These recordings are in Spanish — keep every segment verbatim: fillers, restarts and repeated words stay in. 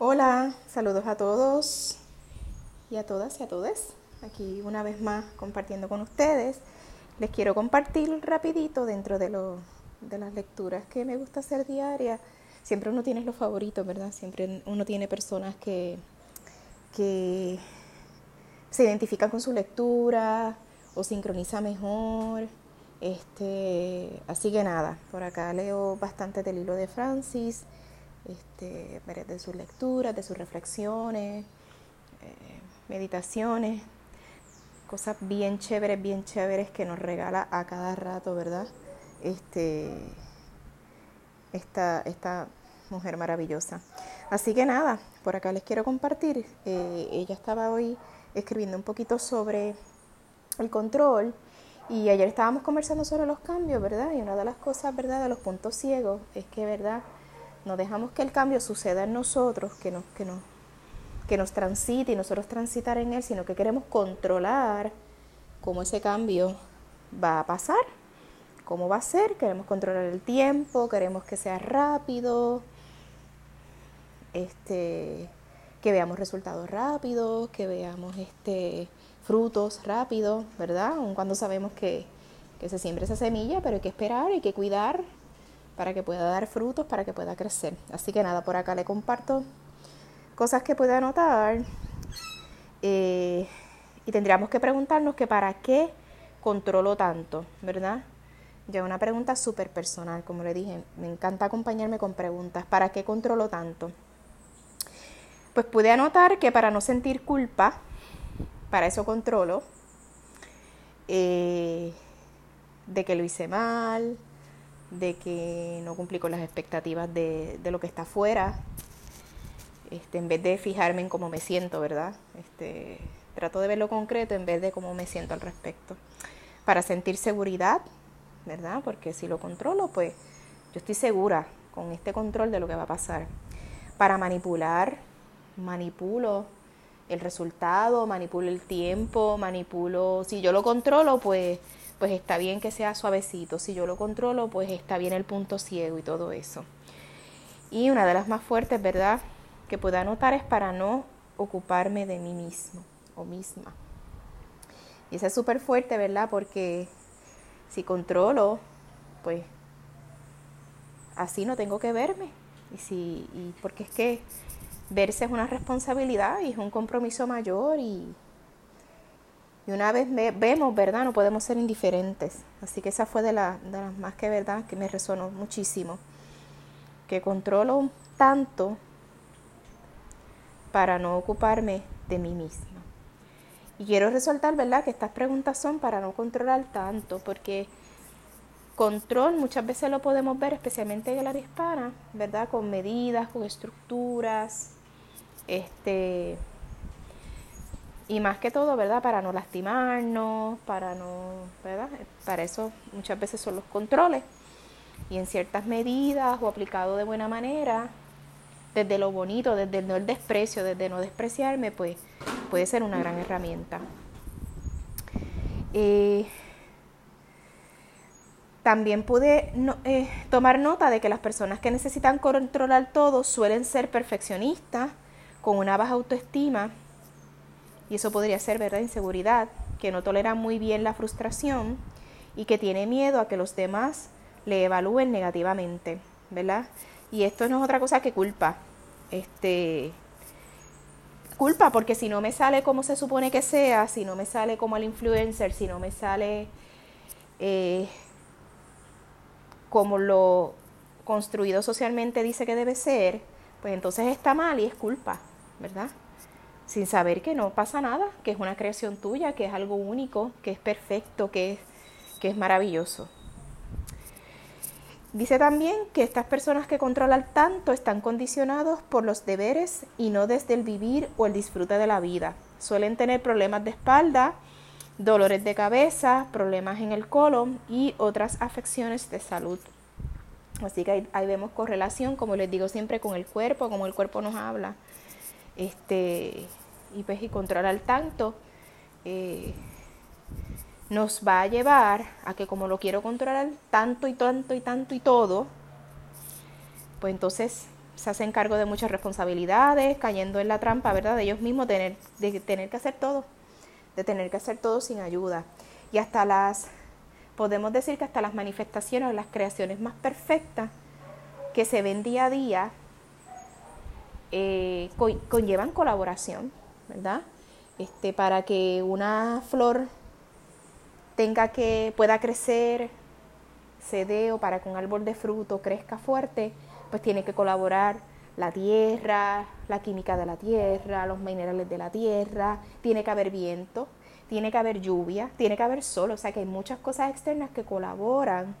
Hola, saludos a todos y a todas y a todes. Aquí una vez más compartiendo con ustedes. Les quiero compartir rapidito dentro de, lo, de las lecturas que me gusta hacer diarias. Siempre uno tiene los favoritos, ¿verdad? Siempre uno tiene personas que, que se identifican con su lectura o sincroniza mejor. Este, así que nada, por acá leo bastante del Hilo de Francis. Este, de sus lecturas, de sus reflexiones, eh, meditaciones, cosas bien chéveres, bien chéveres que nos regala a cada rato, ¿verdad? Este, esta, esta mujer maravillosa. Así que nada, por acá les quiero compartir. Eh, ella estaba hoy escribiendo un poquito sobre el control y ayer estábamos conversando sobre los cambios, ¿verdad? Y una de las cosas, ¿verdad?, de los puntos ciegos es que, ¿verdad?, no dejamos que el cambio suceda en nosotros, que nos, que nos, que nos transite y nosotros transitar en él, sino que queremos controlar cómo ese cambio va a pasar, cómo va a ser, queremos controlar el tiempo, queremos que sea rápido, este, que veamos resultados rápidos, que veamos este, frutos rápidos, ¿verdad? Aun cuando sabemos que, que se siembra esa semilla, pero hay que esperar, hay que cuidar para que pueda dar frutos, para que pueda crecer. Así que nada, por acá le comparto cosas que pueda anotar. Eh, y tendríamos que preguntarnos que para qué controlo tanto, ¿verdad? Ya una pregunta súper personal, como le dije, me encanta acompañarme con preguntas. ¿Para qué controlo tanto? Pues pude anotar que para no sentir culpa, para eso controlo, eh, de que lo hice mal, de que no cumplí con las expectativas de, de lo que está afuera, este, en vez de fijarme en cómo me siento, ¿verdad? Este, trato de ver lo concreto en vez de cómo me siento al respecto. Para sentir seguridad, ¿verdad? Porque si lo controlo, pues yo estoy segura con este control de lo que va a pasar. Para manipular, manipulo el resultado, manipulo el tiempo, manipulo, si yo lo controlo, pues pues está bien que sea suavecito. Si yo lo controlo, pues está bien el punto ciego y todo eso. Y una de las más fuertes, ¿verdad?, que puedo anotar es para no ocuparme de mí mismo o misma. Y esa es súper fuerte, ¿verdad? Porque si controlo, pues así no tengo que verme. Y, si, y porque es que verse es una responsabilidad y es un compromiso mayor y... Y una vez ve, vemos, ¿verdad?, no podemos ser indiferentes. Así que esa fue de, la, de las más que, ¿verdad?, que me resonó muchísimo. Que controlo tanto para no ocuparme de mí misma. Y quiero resaltar, ¿verdad?, que estas preguntas son para no controlar tanto, porque control muchas veces lo podemos ver, especialmente en el área hispana, ¿verdad?, con medidas, con estructuras, este... Y más que todo, ¿verdad?, para no lastimarnos, para no, ¿verdad? Para eso muchas veces son los controles. Y en ciertas medidas o aplicado de buena manera, desde lo bonito, desde el no el desprecio, desde no despreciarme, pues puede ser una gran herramienta. Eh, también pude no, eh, tomar nota de que las personas que necesitan controlar todo suelen ser perfeccionistas, con una baja autoestima. Y eso podría ser, ¿verdad?, inseguridad, que no tolera muy bien la frustración y que tiene miedo a que los demás le evalúen negativamente, ¿verdad? Y esto no es otra cosa que culpa. Este, culpa porque si no me sale como se supone que sea, si no me sale como el influencer, si no me sale eh, como lo construido socialmente dice que debe ser, pues entonces está mal y es culpa, ¿verdad? Sin saber que no pasa nada, que es una creación tuya, que es algo único, que es perfecto, que es, que es maravilloso. Dice también que estas personas que controlan tanto están condicionados por los deberes y no desde el vivir o el disfrute de la vida. Suelen tener problemas de espalda, dolores de cabeza, problemas en el colon y otras afecciones de salud. Así que ahí, ahí vemos correlación, como les digo siempre, con el cuerpo, como el cuerpo nos habla. Este, y pues y controlar tanto eh, nos va a llevar a que como lo quiero controlar tanto y tanto y tanto y todo, pues entonces se hacen cargo de muchas responsabilidades, cayendo en la trampa, ¿verdad?, de ellos mismos, de tener, de tener que hacer todo, de tener que hacer todo sin ayuda. Y hasta las, podemos decir que hasta las manifestaciones o las creaciones más perfectas que se ven día a día eh, co- conllevan colaboración, ¿verdad? Este, para que una flor tenga que, pueda crecer, se dé, o para que un árbol de fruto crezca fuerte, pues tiene que colaborar la tierra, la química de la tierra, los minerales de la tierra, tiene que haber viento, tiene que haber lluvia, tiene que haber sol, o sea que hay muchas cosas externas que colaboran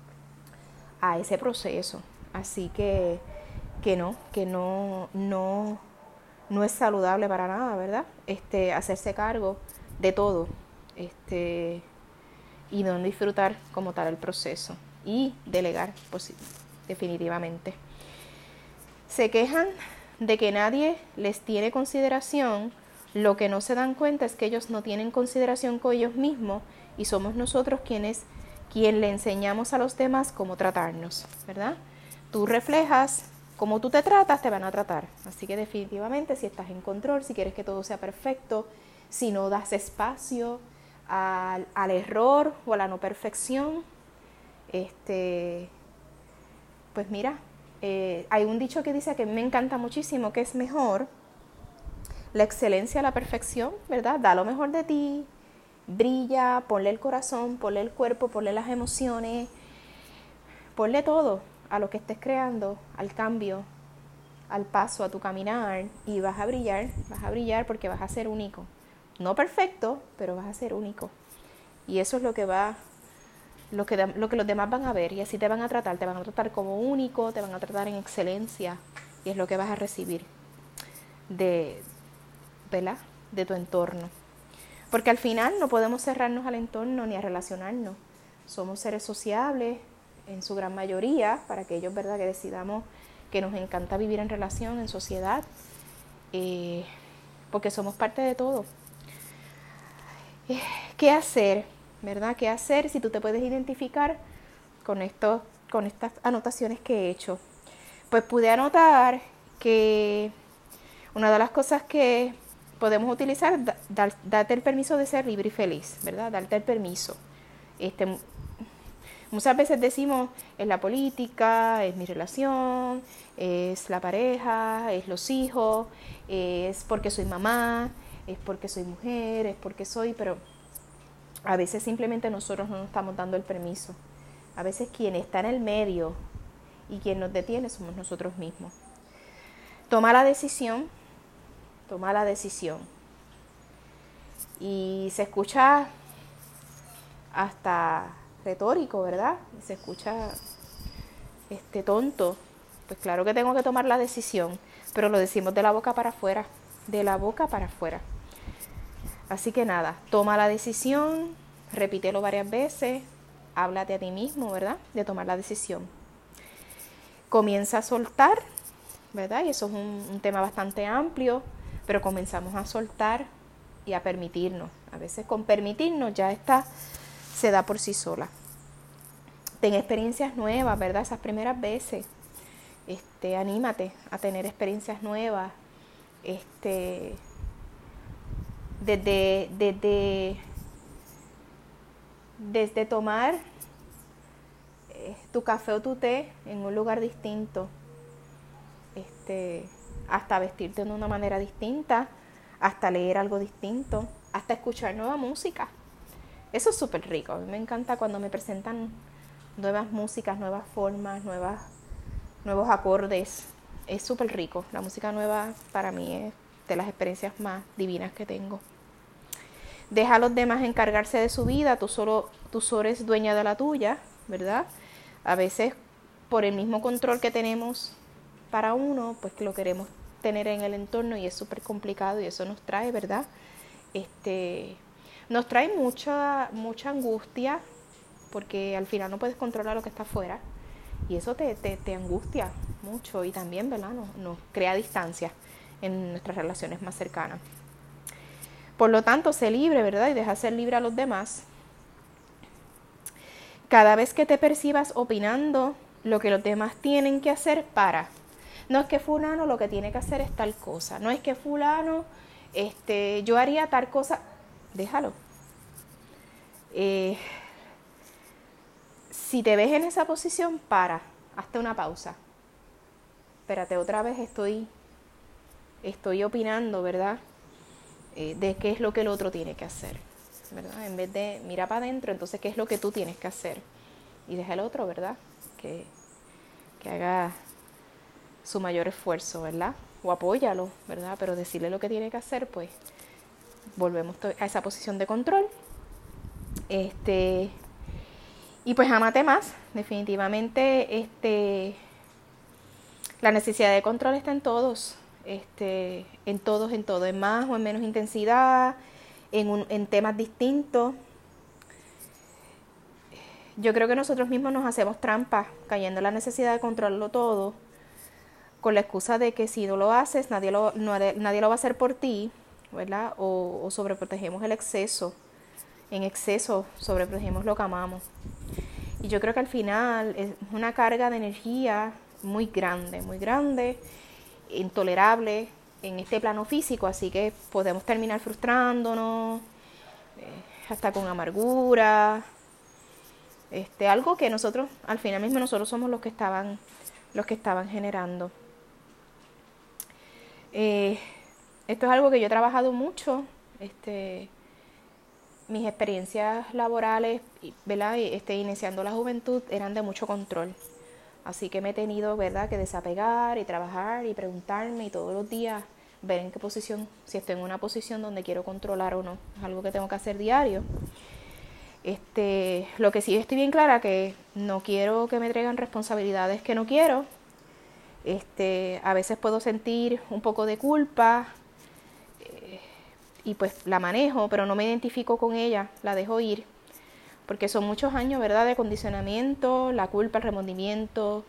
a ese proceso. Así que, que no, que no, no, no es saludable para nada, ¿verdad? Este, hacerse cargo de todo, este, y no disfrutar como tal el proceso y delegar, pues, definitivamente. Se quejan de que nadie les tiene consideración. Lo que no se dan cuenta es que ellos no tienen consideración con ellos mismos y somos nosotros quienes quien le enseñamos a los demás cómo tratarnos, ¿verdad? Tú reflejas cómo tú te tratas, te van a tratar. Así que definitivamente, si estás en control, si quieres que todo sea perfecto, si no das espacio al, al error o a la no perfección, este, pues mira, eh, hay un dicho que dice que me encanta muchísimo, que es mejor la excelencia a la perfección, ¿verdad? Da lo mejor de ti, brilla, ponle el corazón, ponle el cuerpo, ponle las emociones, ponle todo a lo que estés creando, al cambio, al paso, a tu caminar, y vas a brillar, vas a brillar porque vas a ser único. No perfecto, pero vas a ser único. Y eso es lo que va, lo que, lo que los demás van a ver, y así te van a tratar, te van a tratar como único, te van a tratar en excelencia, y es lo que vas a recibir de, ¿verdad?, de tu entorno. Porque al final no podemos cerrarnos al entorno ni a relacionarnos. Somos seres sociables en su gran mayoría, para aquellos, ¿verdad?, que decidamos que nos encanta vivir en relación, en sociedad, eh, porque somos parte de todo. Eh, ¿Qué hacer? ¿Verdad? ¿Qué hacer si tú te puedes identificar con, esto, con estas anotaciones que he hecho? Pues pude anotar que una de las cosas que podemos utilizar es da, darte el permiso de ser libre y feliz, ¿verdad? Darte el permiso. Este, muchas veces decimos, es la política, es mi relación, es la pareja, es los hijos, es porque soy mamá, es porque soy mujer, es porque soy, pero a veces simplemente nosotros no nos estamos dando el permiso. A veces quien está en el medio y quien nos detiene somos nosotros mismos. Toma la decisión, toma la decisión. Y se escucha hasta retórico, ¿verdad? Se escucha este tonto. Pues claro que tengo que tomar la decisión, pero lo decimos de la boca para afuera, de la boca para afuera. Así que nada, toma la decisión, repítelo varias veces, háblate a ti mismo, ¿verdad?, de tomar la decisión. Comienza a soltar, ¿verdad? Y eso es un, un tema bastante amplio, pero comenzamos a soltar y a permitirnos. A veces con permitirnos ya está, se da por sí sola. Ten experiencias nuevas, ¿verdad? Esas primeras veces. Este, anímate a tener experiencias nuevas. Este, desde, desde, desde tomar eh, tu café o tu té en un lugar distinto, este, hasta vestirte de una manera distinta, hasta leer algo distinto, hasta escuchar nueva música. Eso es súper rico. A mí me encanta cuando me presentan nuevas músicas, nuevas formas, nuevas, nuevos acordes. Es súper rico. La música nueva para mí es de las experiencias más divinas que tengo. Deja a los demás encargarse de su vida, tú solo, tú solo eres dueña de la tuya, ¿verdad? A veces por el mismo control que tenemos para uno, pues que lo queremos tener en el entorno y es súper complicado y eso nos trae, ¿verdad? Este, nos trae mucha, mucha angustia porque al final no puedes controlar lo que está afuera y eso te, te, te angustia mucho y también, ¿verdad?, nos, nos crea distancia en nuestras relaciones más cercanas. Por lo tanto, sé libre, ¿verdad? Y deja ser libre a los demás. Cada vez que te percibas opinando lo que los demás tienen que hacer, para. No es que fulano lo que tiene que hacer es tal cosa. No es que fulano, este, yo haría tal cosa. Déjalo. Eh, si te ves en esa posición, para. Hazte una pausa. Espérate, otra vez estoy, estoy opinando, ¿verdad? Eh, de qué es lo que el otro tiene que hacer, ¿verdad? En vez de mirar para adentro, entonces, ¿qué es lo que tú tienes que hacer? Y deja al otro, ¿verdad? Que, que haga su mayor esfuerzo, ¿verdad? O apóyalo, ¿verdad? Pero decirle lo que tiene que hacer, pues volvemos a esa posición de control. Este, y pues amate más, definitivamente, este, la necesidad de control está en todos, este, en todos, en todo, en más o en menos intensidad, en, un, en temas distintos. Yo creo que nosotros mismos nos hacemos trampas, cayendo en la necesidad de controlarlo todo, con la excusa de que si no lo haces, nadie lo, no, nadie lo va a hacer por ti, ¿verdad? O, o sobreprotegemos el exceso. En exceso sobreprotegemos lo que amamos. Y yo creo que al final es una carga de energía muy grande, muy grande, intolerable en este plano físico, así que podemos terminar frustrándonos, eh, hasta con amargura, este, algo que nosotros, al final mismo nosotros somos los que estaban, los que estaban generando. Eh, esto es algo que yo he trabajado mucho, este, mis experiencias laborales, ¿verdad? Este, iniciando la juventud, eran de mucho control. Así que me he tenido, ¿verdad?, que desapegar y trabajar y preguntarme y todos los días ver en qué posición, si estoy en una posición donde quiero controlar o no. Es algo que tengo que hacer diario. Este, lo que sí estoy bien clara que no quiero que me traigan responsabilidades que no quiero. Este, a veces puedo sentir un poco de culpa eh, y pues la manejo, pero no me identifico con ella, la dejo ir. Porque son muchos años, ¿verdad?, de condicionamiento, la culpa, el remordimiento,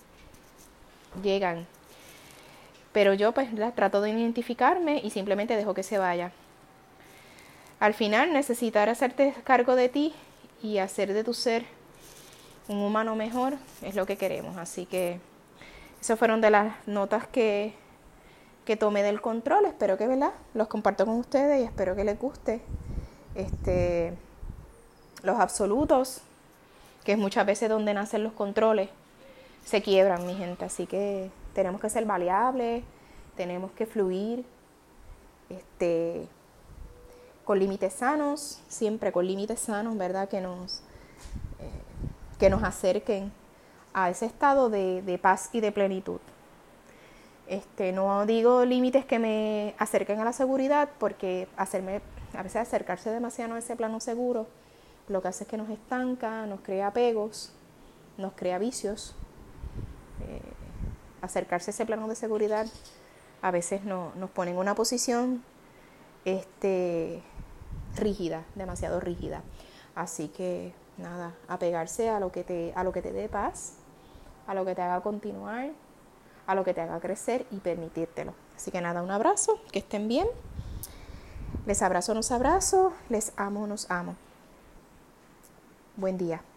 llegan. Pero yo pues ¿verdad?, trato de identificarme y simplemente dejo que se vaya. Al final, necesitar hacerte cargo de ti y hacer de tu ser un humano mejor es lo que queremos. Así que esas fueron de las notas que, que tomé del control. Espero que, ¿verdad?, los comparto con ustedes y espero que les guste. Este... Los absolutos, que es muchas veces donde nacen los controles, se quiebran, mi gente. Así que tenemos que ser maleables, tenemos que fluir, este, con límites sanos, siempre con límites sanos, ¿verdad? Que nos, eh, que nos acerquen a ese estado de, de paz y de plenitud. Este, no digo límites que me acerquen a la seguridad, porque hacerme, a veces acercarse demasiado a ese plano seguro lo que hace es que nos estanca, nos crea apegos, nos crea vicios. Eh, acercarse a ese plano de seguridad a veces no, nos pone en una posición este, rígida, demasiado rígida. Así que nada, apegarse a lo que te, a lo que te dé paz, a lo que te haga continuar, a lo que te haga crecer y permitírtelo. Así que nada, un abrazo, que estén bien. Les abrazo, nos abrazo, les amo, nos amo. Buen día.